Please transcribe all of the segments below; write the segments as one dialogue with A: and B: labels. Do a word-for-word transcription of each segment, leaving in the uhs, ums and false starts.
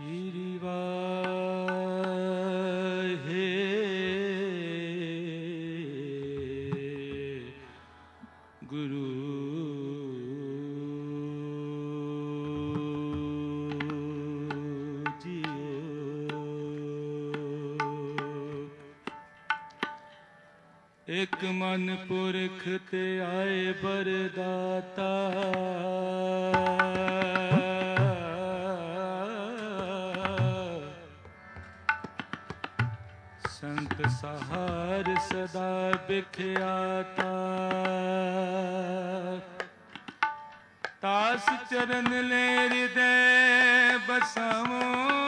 A: श्री वाहे गुरु एक मन पुरख ते आए बरदाता संत सहार सदा बिख्याता तास चरण ले हृदय बसावो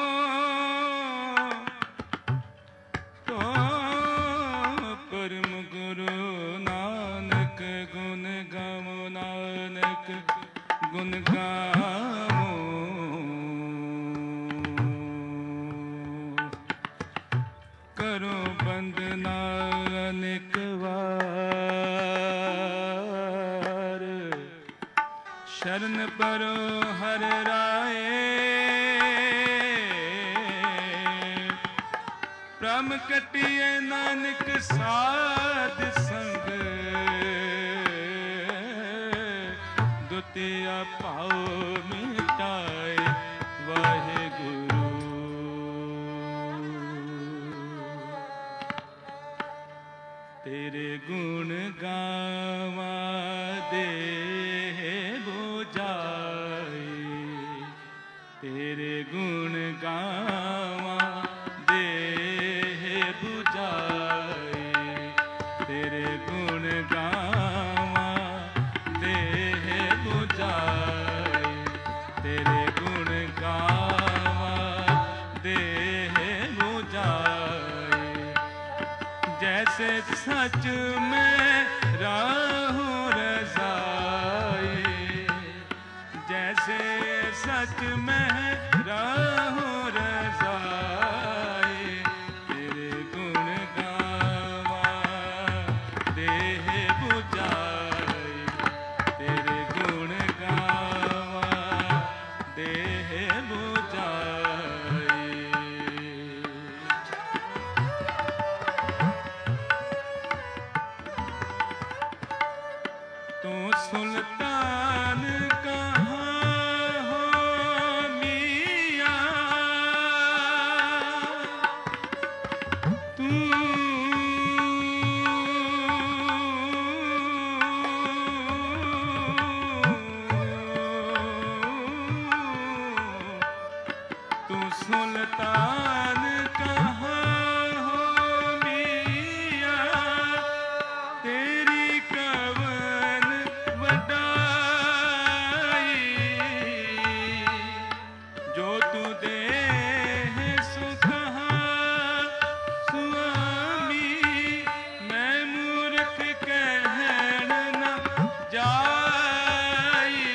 A: तो परम गुरु नानक गुण गावो नानक गुण गावो करो बंदना अनेक बार शरण परो हर राए प्रम कटिए नानक साध संग दुतिया पाओ मिटाए वाहे गुरु तेरे गुण गावा दे बुझाए तेरे गुण गावा दे बुझाए तेरे गुण गावा दे बुझाए तेरे गुण गावा दे बुझाए जैसे सच में राहु रज़ाए जैसे सच में राहु रज़ाए तेरे गुण गावा देह बुझाए तेरे गुण गावा देह बुझाए तू सुल्तान कहाँ हो मियाँ तू तू सुल्तान कहाँ हो मियाँ तेरी कवन वडाई जो तू दे सुखा स्वामी मैं मूर्ख कहन न जाई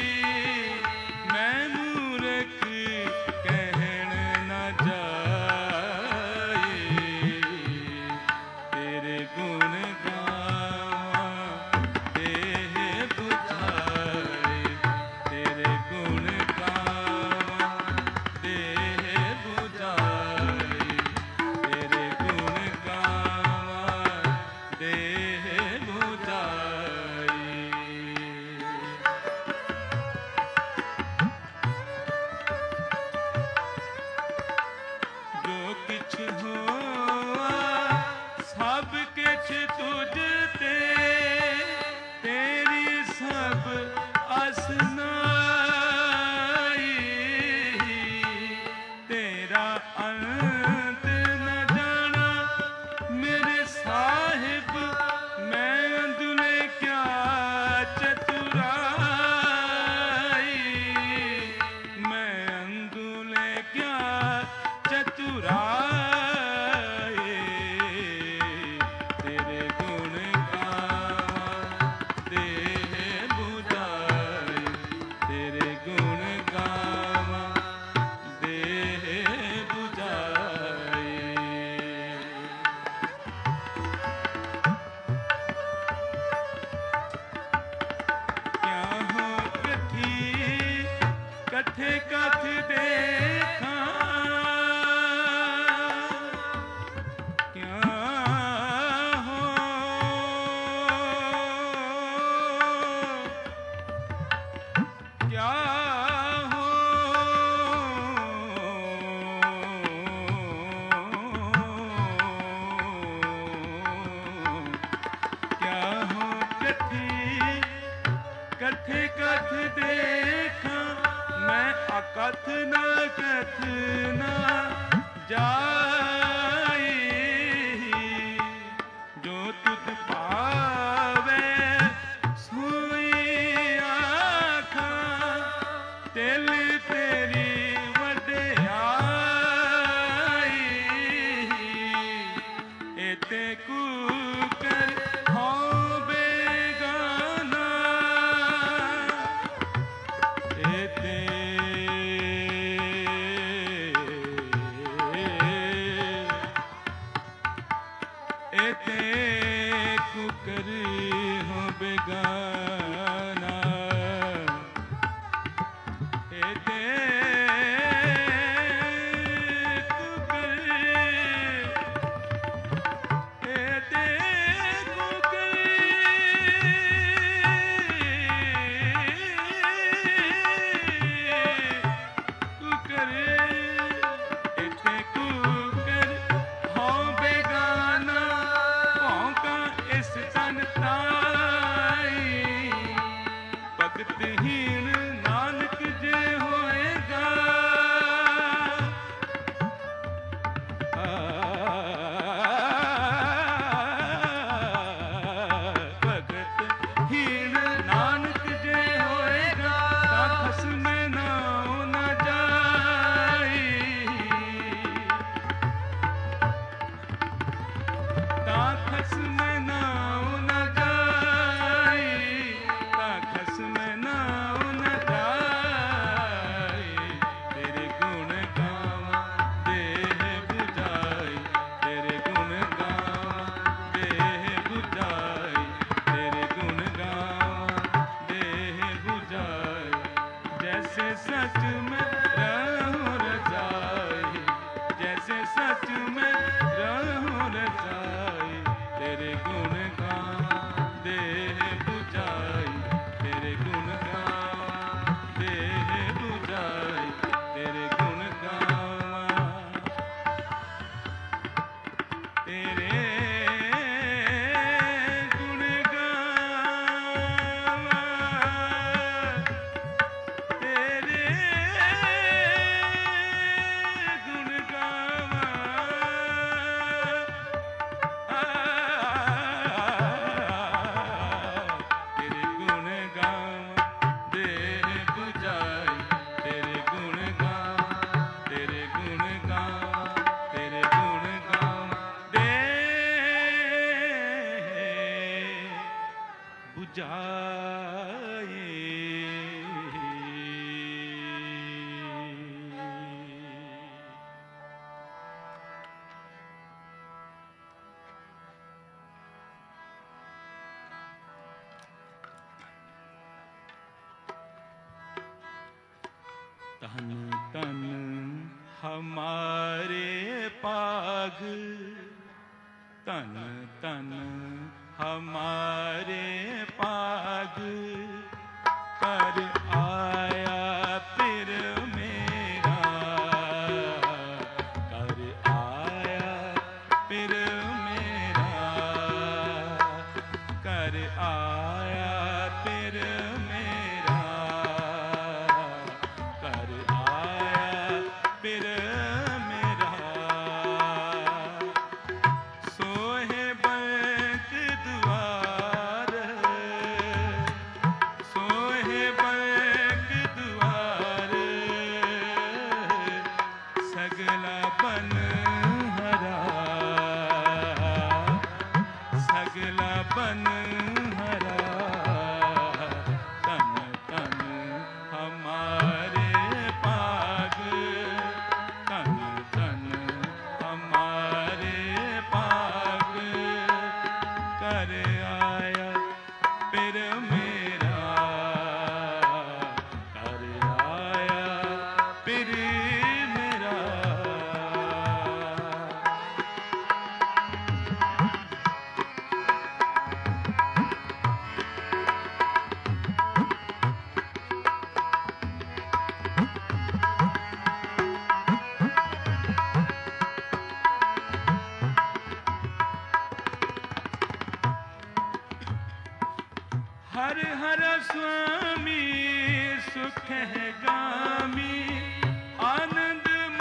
A: मैं मूर्ख कहन न जाई ना जाई, जो तुझ पावे सोई आखा, तिल तेरी वड्याई, एते कुकर हो बेगाना, एते एते कुकर हो बेगाना, एते कुकर, एते कुकर, कुकर, एते कुकर हो बेगाना, भौंका इस तन ताई, भगतहीन नानक जे होएगा, आ, भगतहीन नानक जे होएगा, ता खसमे नाउ न जाई, ता खसमे नाउ न जाई, ता खसमे नाउ न जाई, तेरे गुण गावां देह बुझाई, तेरे गुण गावां देह बुझाई, तेरे गुण गावां देह बुझाई, जैसे सच में रहूं रजाई, जैसे सच में रहूं रजाई, तेरे गुण गावां देह बुझाई, तेरे गुण गावां देह बुझाई, तेरे गुण गावां, तेरे गुण गावां, तेरे गुण गावां, आ, तेरे गुण गावां देह बुझाई, तेरे गुण गावां, तेरे गुण गावां, तेरे गुण गावां देह बुझाई। तन तन हमारे पाग, तन तन हमारे पाग, कर आया फिर मेरा, कर आया फिर मेरा, कर आया फिर मेरा, कर आया फिर मेरा, सोहे बंक द्वार, सोहे बंक द्वार, सगला बन हरा, सगला बन हरा, तन तन हमारे पाग, तन तन हमारे पाग, कर आया फिर मेरा, कर आया फिर मेरा, हर हर स्वामी सुख है गामी, आनंद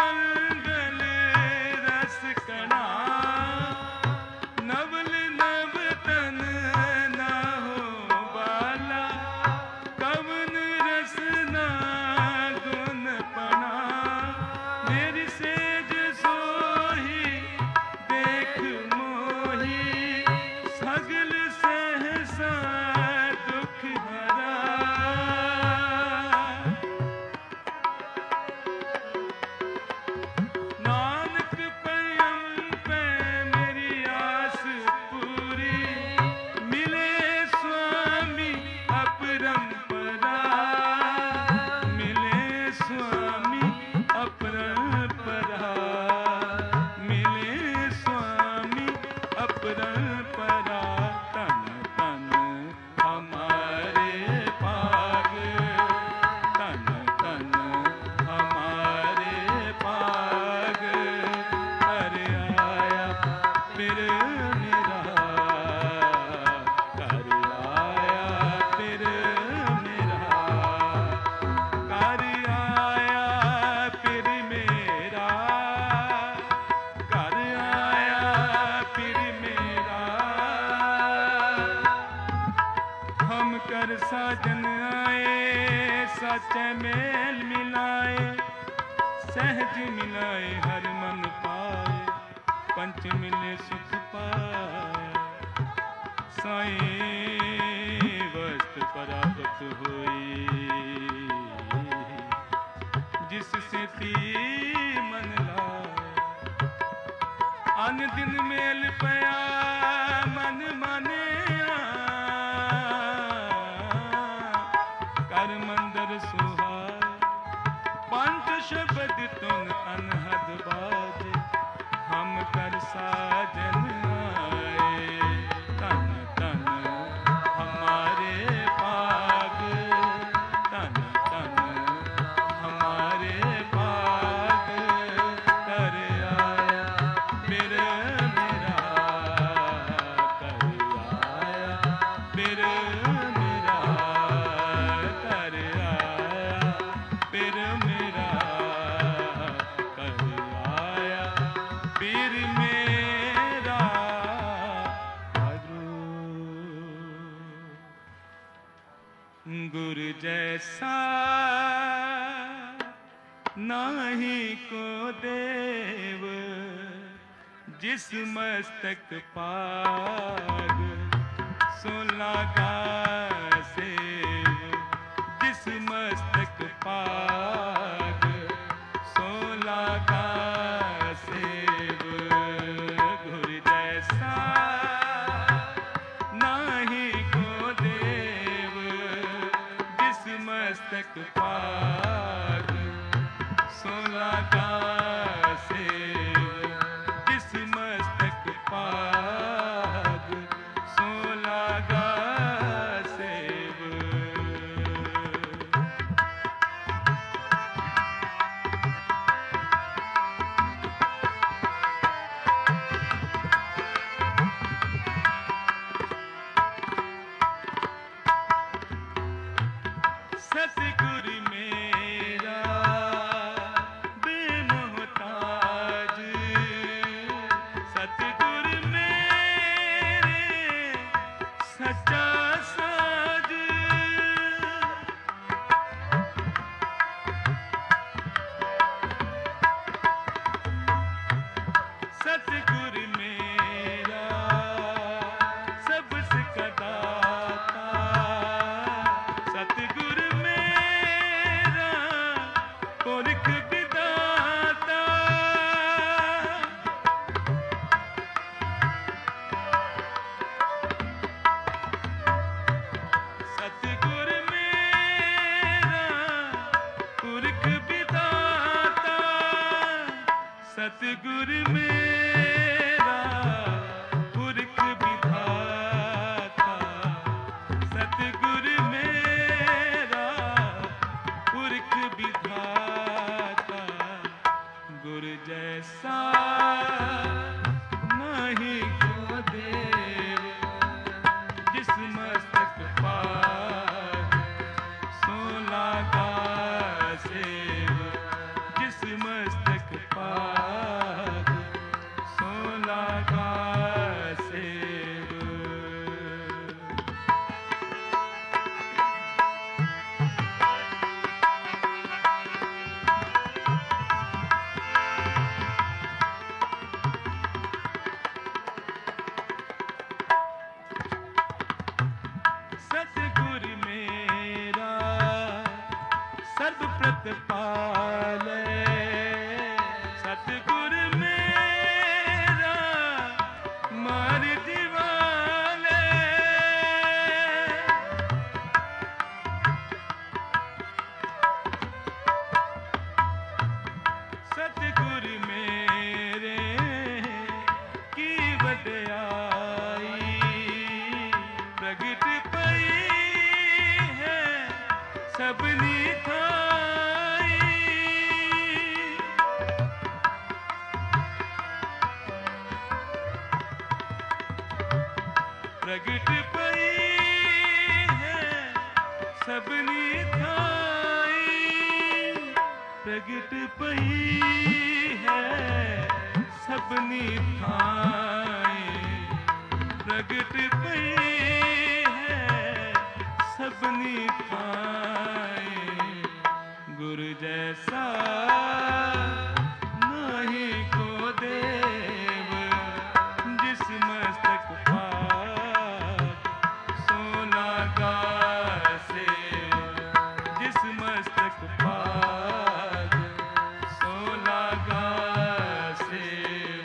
A: साजन आए साचे मेल मिलाए सहज मिलाए हर मन पाए पंच मिले सुख पाए साईं वस्त परागत हुई जिससे थी मन लाए अन दिन मेल पया मन माने कर मंदर सुहाए पंच शब्द तुन अनहद बाजे हम कर साजन आए तन तन हमारे पाग तन तन हमारे पाग कर आया फिर मेरा कर आया फिर मेरा कर आया फिर मेरा कर आया फिर मेरा गुरु जैसा नाही को देव जिस मस्तक पाग सो लगा सेव जिस मस्तक पाग सो लगा सेव गुरु जैसा नाही को देव जिस मस्तक पाग सो लगा सेव जिस मस्तक पाग सो लगा सेव सतगुरु मेरा बेमोहताज सतगुरु मेरे सच्चा साज सतगुरु मेरा सबसे कदाता सतगुरु मेरा पुरख विदाता सतगुरु मेरा पुरख विदाता सतगुरु मेरा पुरख विधाता सतगुरु मेरा पुरख विधाता गुरु जैसा नहीं को देव जिस मस्तक पाग सो लगा सेव जिस मस्तक पाग सो लगा सेव सतगुरु मेरा सर्व प्रतिपाले सतगुरु मेरा मार दिवाले सतगुरु मेरे की वड्याई प्रगट पई है सबनी थाई प्रगट पई है सबनी थाई प्रगट पई है सबनी थाई प्रगट पई है सब असनी थाए, गुरु जैसा नहीं को देव, जिस मस्तक पाग सो लागा सेव, जिस मस्तक पाग सो लागा सेव।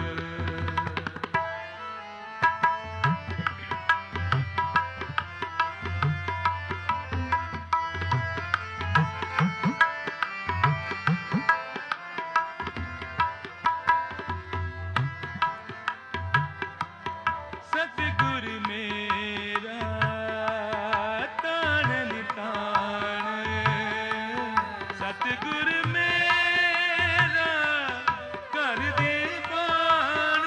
A: सतगुरु मेरा तारण ताण, सतगुरु मेरा कर दे बाण,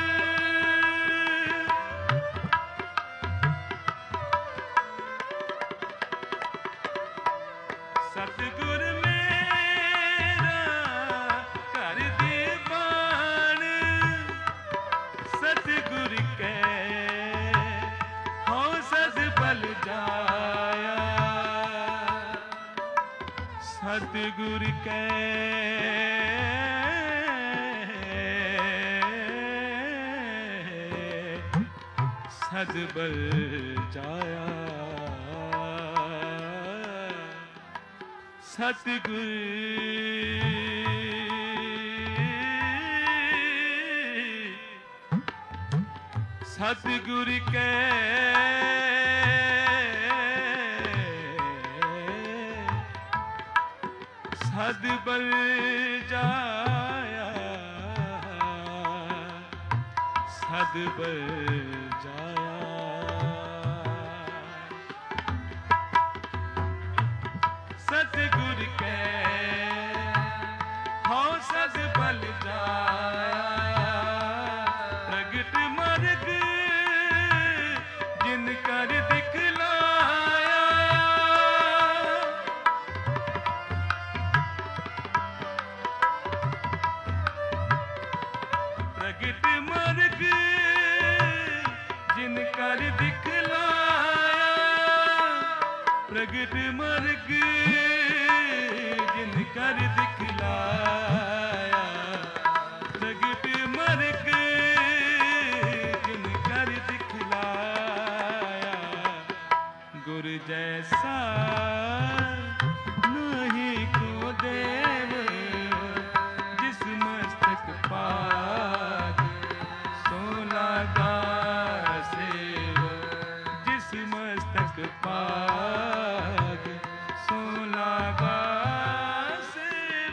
A: सतगुरु मेरा कर दे बाण, सतगुरु कै हो सद बल जाया, सतगुरु कै सद बल जाया, सतगुरु सतगुरु कै सद बल जाया, सद बल जाया। सतगुरु कै हो सद बल जाया, प्रगट मार्ग जिन कर दिखलाया, प्रगट मार्ग जिन कर दिखलाया, प्रगट मार्ग जिन कर दिखलाया, प्रगट मार्ग जिन कर दिखलाया, गुरु जैसा नहीं को देव, जिस मस्तक पाग सो लागा सेव, जिस मस्तक पाग सो लागा सेव।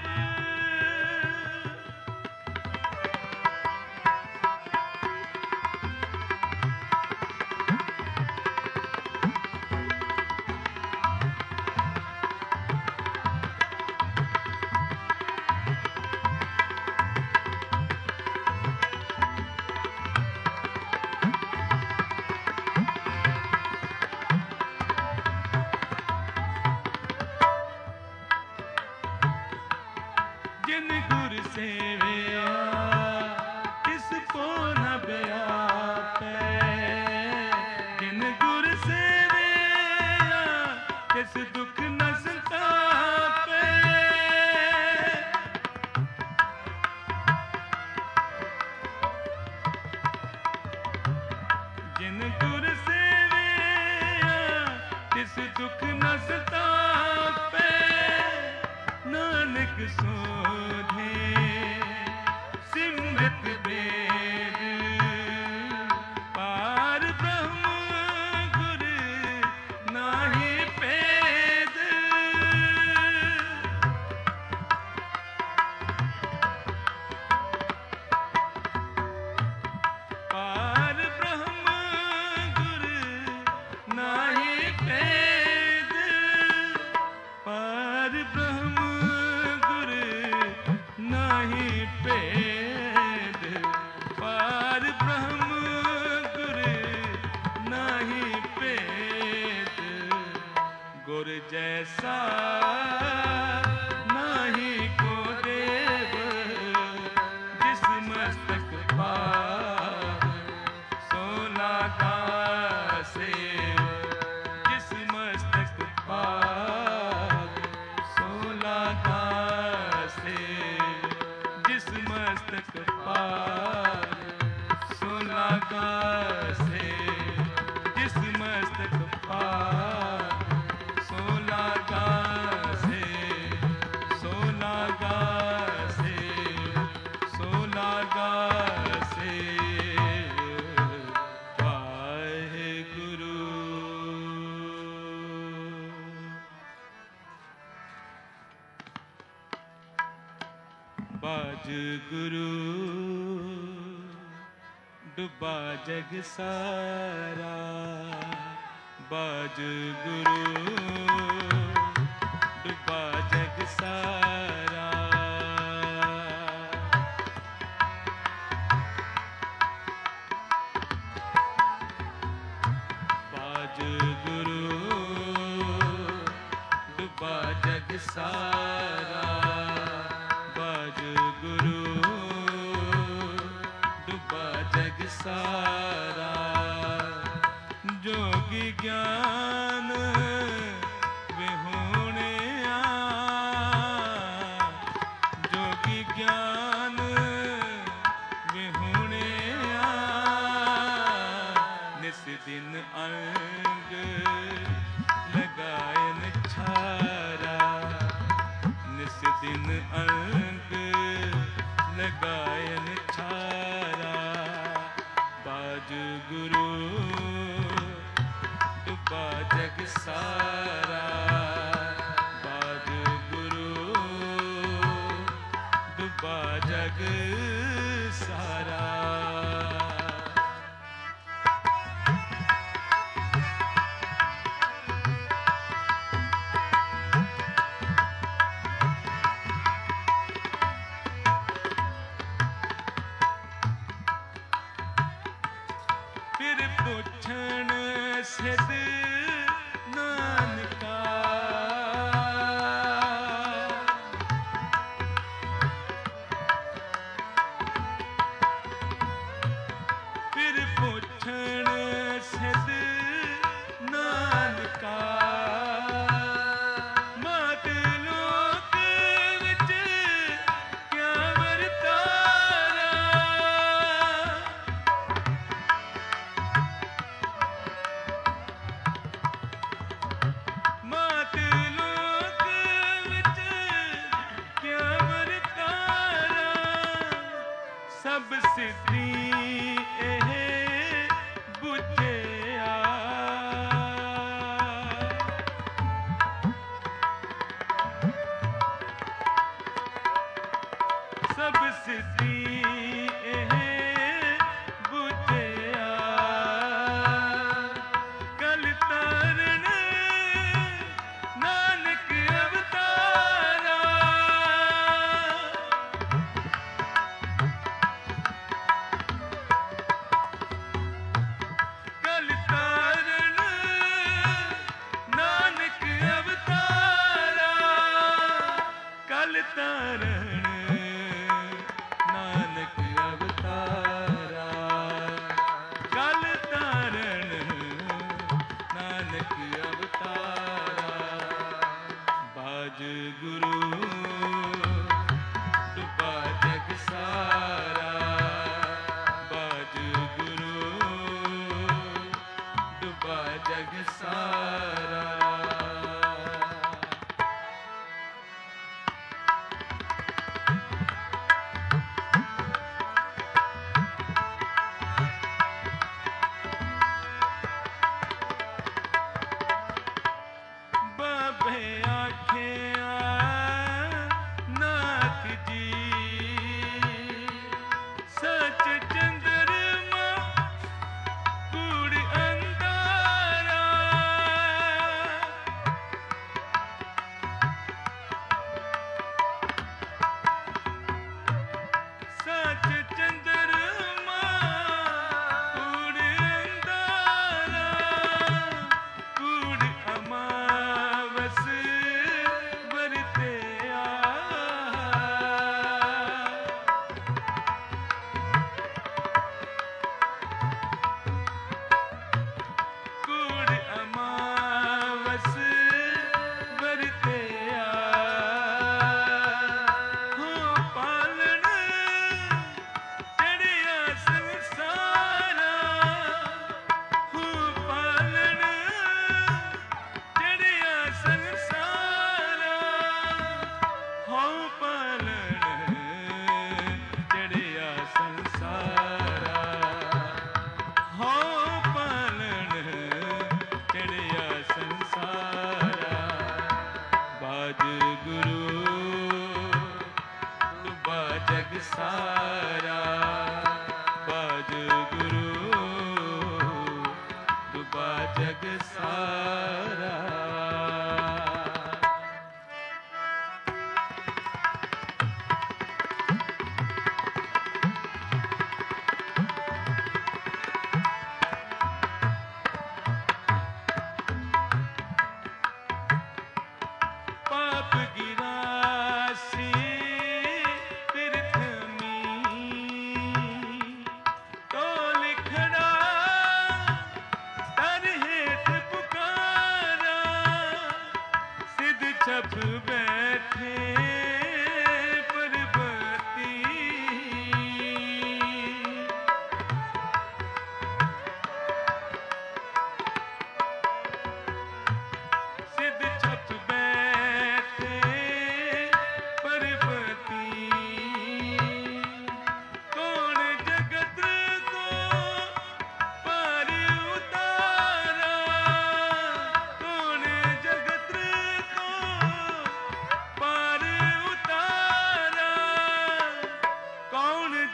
A: जिन गुर सेविया किस को न ब्यापै, जिन गुर सेविया किस दुख न संतापै, जिन गुर सेविया किस दुख न संतापै, नानक सोधे सिमरत वेद, पार ब्रह्म गुर नाहि भेद, पार ब्रह्म गुर नाहि भेद, पार ब्रह्म नाही भेद, पार ब्रह्म गुर नाही भेद, गुर जैसा नाही को देव, जिस मस्तक पाग सो लागा सेव, जिस मस्तक मस्तक पार सो लागा से, जिस मस्तक पार सो लागा से, सो लागा से, सो लागा से। वाहेगुरु। बाज गुरु डुबा जग सारा, बाज गुरु डुबा जग सारा। बाज गुरु डुबा जग सारा, बाज गुरु डुबा जग सारा। जोगी ज्ञान विहूणिया, जोगी ज्ञान विहूणिया। निस दिन अंग लगायन छारा, निस दिन अंग लगायन छारा। बाज गुरु डुबा जग सारा, बाज गुरु डुबा जग सारा। फिर पुछण सिद्ध नानका, फिर पुछण सिद्ध नानका। मात लोक विच क्या वरतारा, मात लोक विच क्या वरतारा। सब सिद्धि एह बुझिया, सब सिद्धि एह बुझिया। कल तारण नानक अवतारा,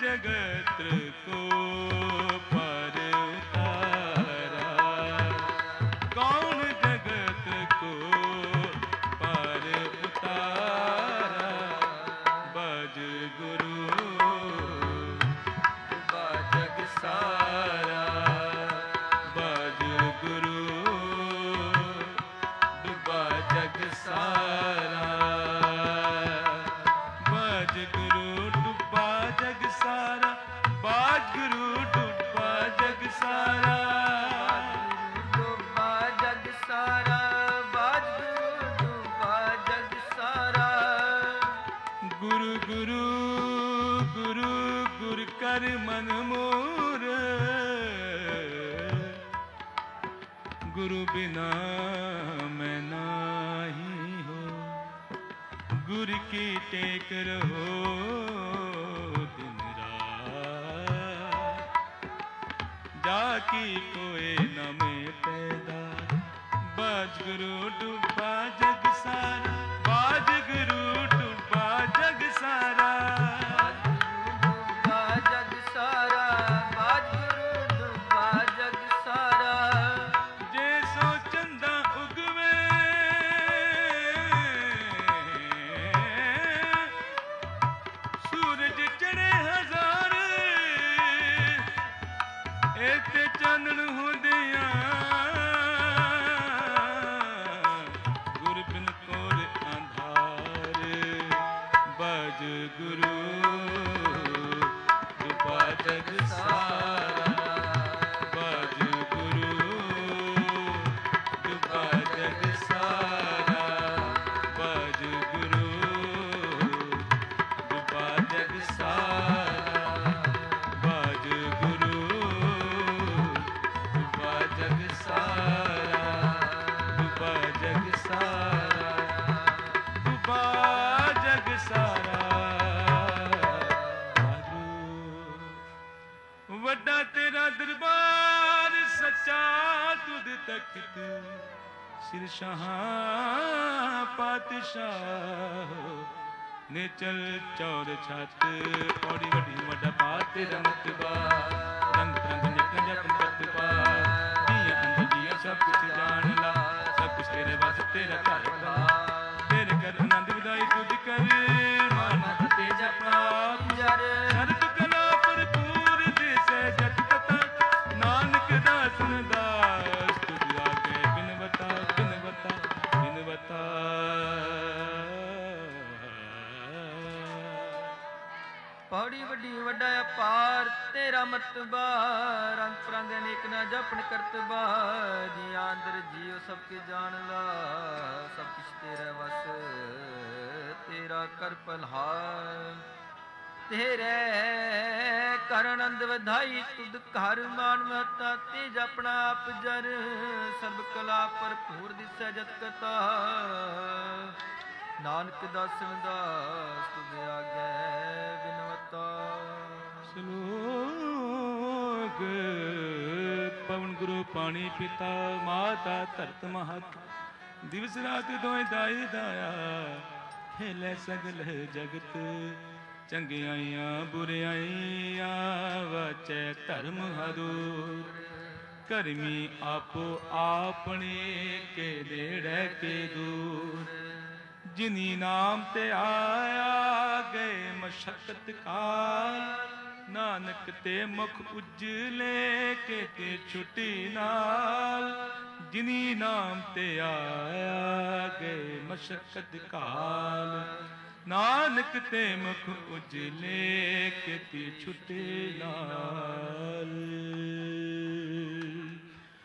A: जगत को पर उतारा, कौन जगत को पर उतारा, बज गुरु डूबा जग सारा, बज गुरु डूबा जग सारा, बज गुरु डूबा जग सारा, बाज गुरु डूबा जग सारा,
B: डूबा जग सारा, बाज गुरु डूबा जग सारा।
A: गुरु गुरु गुरु गुरु कर मन मोर, गुरु बिना मैं नाही हो, गुरु की टेक रहो दिन रात, जाकी कोई न में पैदा, बाज गुरु डूबा जग सारा, बाज गुरु डूबा जग सारा,
B: डूबा जग सारा, बाज गुरु डूबा जग सारा।
A: जे सो चंदा उगवे सूरज चढ़े हजार, इते चानण होंदियां गुर बिन कोर अंधार, बज गुरु डूबा जग सारा, बज गुरु डूबा जग सारा, बज गुरु डूबा जग सारा, बज गुरु डूबा जग सारा, डूबा जग सारा, डूबा जग सारा। वाਹਿਗੁਰੂ। ਵੱਡਾ ਤੇਰਾ ਦਰਬਾਰ ਸੱਚਾ ਤੁਧ ਤਖਤ, ਸਿਰ ਸ਼ਾਹਾਂ ਪਾਤਸ਼ਾਹ, ਨਿਚਲ ਚੌਰ ਛੱਤ, ਪੌੜੀ ਵੱਡੀ ਵੱਡਾ ਪਾਤ ਤੇਰਾ ਮਤਬਾ, ਰੰਗ ਰੰਗ ਨਿਕ ਜਪ ਕਰਤਬਾ, ਜੀਆਂ ਅੰਦਰ ਜੀਆਂ ਸਭ ਕੁਛ ਜਾਣ ਲਾ, ਸਭ ਕੁਛ ਤੇਰੇ ਵਸ ਤੇਰਾ ਘਰ ਬਣਾ, ਤੇਰੇ ਕਰ ਆਨੰਦ ਵਿਦਾਈ ਤੁਧ ਕਰ, ਮਾਨ ਤੇ ਜਪਾ
B: ਜਰ
A: ਸਰਬ ਕਲਾ ਭਰਪੂਰ ਦਿਸੈ ਜਤ ਕਥਾ, ਨਾਨਕ ਦਾਸਨ ਦਾਸ ਤੁਧ ਆਗੇ ਬਿਨਵਤਾ, ਬਿਨਵਤਾ, ਬਿਨਵਤਾ।
B: ਪੌੜੀ ਵੱਡੀ ਵੱਡਾ ਅਪਾਰ ਤੇਰਾ ਮਰਤਬਾ, ਰੰਗ ਪ੍ਰੰਗ ਅਨੇਕ ਨਾ ਜਪਨ ਕਰਤਬਾ, ਜੀਆਂ ਅੰਦਰ ਜੀਉ ਸਭ ਕੇ ਜਾਣ ਲਾ, ਸਭ ਕੁਛ ਤੇਰੇ ਵਸ ਤੇਰਾ ਕਰ ਭਲਹਾਰ, ਤੇਰੇ ਕਰ ਆਨੰਦ ਵਧਾਈ ਤੁਧ ਘਰ ਮਾਨ ਮਹਤਾ, ਤੇਜ ਆਪਣਾ ਆਪ ਜਰ, ਸਰਬ ਕਲਾ ਭਰਪੂਰ ਦਿਸੈ ਜਤ ਕਥਾ, ਨਾਨਕ ਦਾਸਨ ਦਾਸ ਤੁਧ ਆਗੇ ਬਿਨਵਤਾ।
A: ਸ਼ਲੋਕ ਪਵਨ ਗੁਰੂ ਪਾਣੀ ਪਿਤਾ, ਮਾਤਾ ਧਰਤ ਮਹਤ, ਦਿਵਸ ਰਾਤ ਦੋਇ ਦਾਈ ਦਾਇਆ, ਖੇਲੇ ਸਗਲ ਜਗਤ, ਚੰਗਿਆਈਆਂ ਬੁਰਿਆਈਆਂ ਵਾਚੈ ਧਰਮ ਹਦੂਰ, ਕਰਮੀ ਆਪੋ ਆਪਣੇ ਕੇ ਨੇੜੇ ਕੇ ਦੂਰ, ਜਿਨੀ ਨਾਮ ਤੇ ਆਇਆ ਗਏ ਮਸ਼ਕਤ ਕਾਲ, ਨਾਨਕ ਤੇ ਮੁਖ ਉਜਲੇ ਕੇ ਤੇ ਛੁਟੀ ਨਾਲ, ਜਿਨੀ ਨਾਮ ਤੇ ਆਇਆ ਗਏ ਮਸ਼ਕਤ ਕਾਲ, ਨਾਨਕ ਤੇ ਮੁਖ ਉਜਲੇ ਕੇ ਤੇ ਛੁਟੀ ਨਾਲ।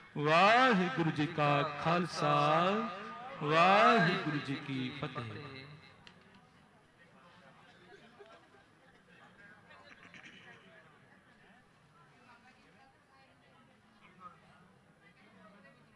A: ਵਾਹਿਗੁਰੂ ਜੀ ਕਾ ਖਾਲਸਾ, ਵਾਹਿਗੁਰੂ ਜੀ ਕੀ ਫਤਿਹ।